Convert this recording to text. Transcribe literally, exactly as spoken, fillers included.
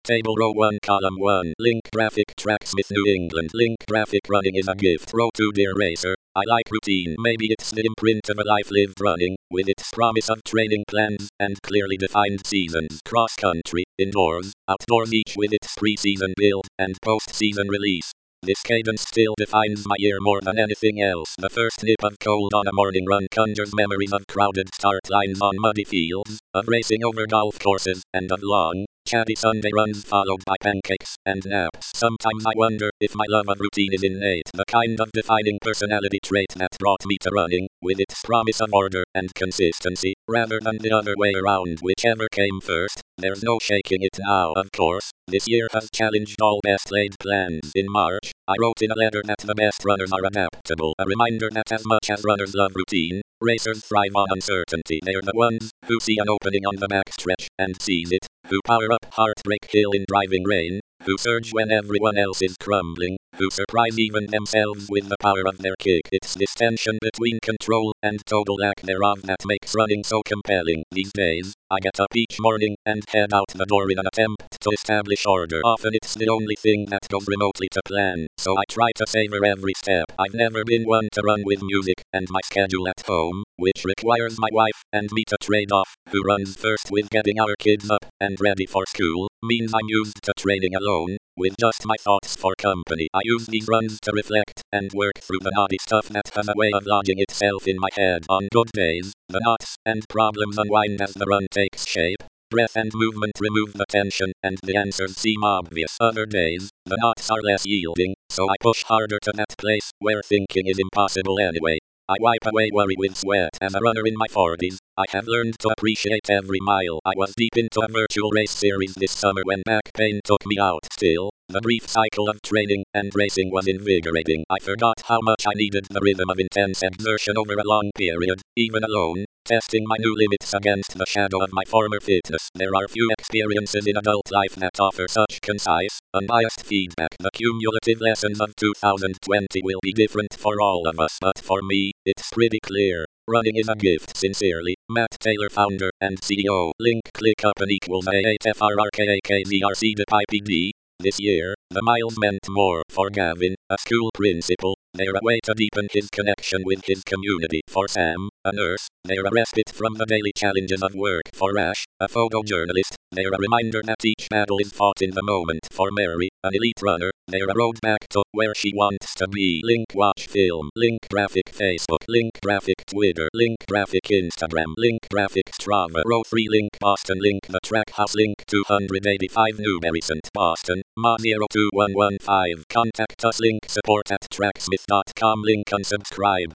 Table row one column one. Link graphic Tracksmith New England. Link graphic running is a gift. Row two Dear Racer. I like routine. Maybe it's the imprint of a life lived running, with its promise of training plans and clearly defined seasons. Cross country, indoors, outdoors, each with its pre-season build and post-season release. This cadence still defines my year more than anything else. The first nip of cold on a morning run conjures memories of crowded start lines on muddy fields, of racing over golf courses, and of long, chatty Sunday runs followed by pancakes and naps. Sometimes I wonder if my love of routine is innate, the kind of defining personality trait that brought me to running, with its promise of order and consistency, rather than the other way around. Whichever came first, there's no shaking it now. Of course, this year has challenged all best laid plans. In March, I wrote in a letter that the best runners are adaptable, a reminder that as much as runners love routine, racers thrive on uncertainty. They're the ones who see an opening on the backstretch and seize it, who power up Heartbreak Hill in driving rain, who surge when everyone else is crumbling, who surprise even themselves with the power of their kick. It's this tension between control and total lack thereof that makes running so compelling. These days, I get up each morning and head out the door in an attempt to establish order. Often it's the only thing that goes remotely to plan, so I try to savor every step. I've never been one to run with music, and my schedule at home, which requires my wife and me to trade off who runs first with getting our kids up and ready for school, means I'm used to training alone, with just my thoughts for company. I use these runs to reflect and work through the naughty stuff that has a way of lodging itself in my head. On good days, the knots and problems unwind as the run takes shape. Breath and movement remove the tension, and the answers seem obvious. Other days, the knots are less yielding, so I push harder to that place where thinking is impossible anyway. I wipe away worry with sweat. As a runner in my forties, I have learned to appreciate every mile. I was deep into a virtual race series this summer when back pain took me out. Still, the brief cycle of training and racing was invigorating. I forgot how much I needed the rhythm of intense exertion over a long period, even alone, testing my new limits against the shadow of my former fitness. There are few experiences in adult life that offer such concise, unbiased feedback. The cumulative lessons of two thousand twenty will be different for all of us, but for me, it's pretty clear. Running is a gift. Sincerely, Matt Taylor, founder and C E O. Link ClickUp and equals A eight F R R K A K Z R C D P I P D. This year, the miles meant more. For Gavin, a school principal, they're a way to deepen his connection with his community. For Sam, a nurse, they're a respite from the daily challenges of work. For Ash, a photojournalist, they're a reminder that each battle is fought in the moment. For Mary, an elite runner, they're a road back to where she wants to be. Link watch film. Link graphic Facebook. Link graphic Twitter. Link graphic Instagram. Link graphic Strava. Row three Link Boston. Link the Trackhouse. Link two eighty-five Newbury Saint Boston. M A zero two one one five. Contact us. Link support at tracksmith dot com. Link unsubscribe.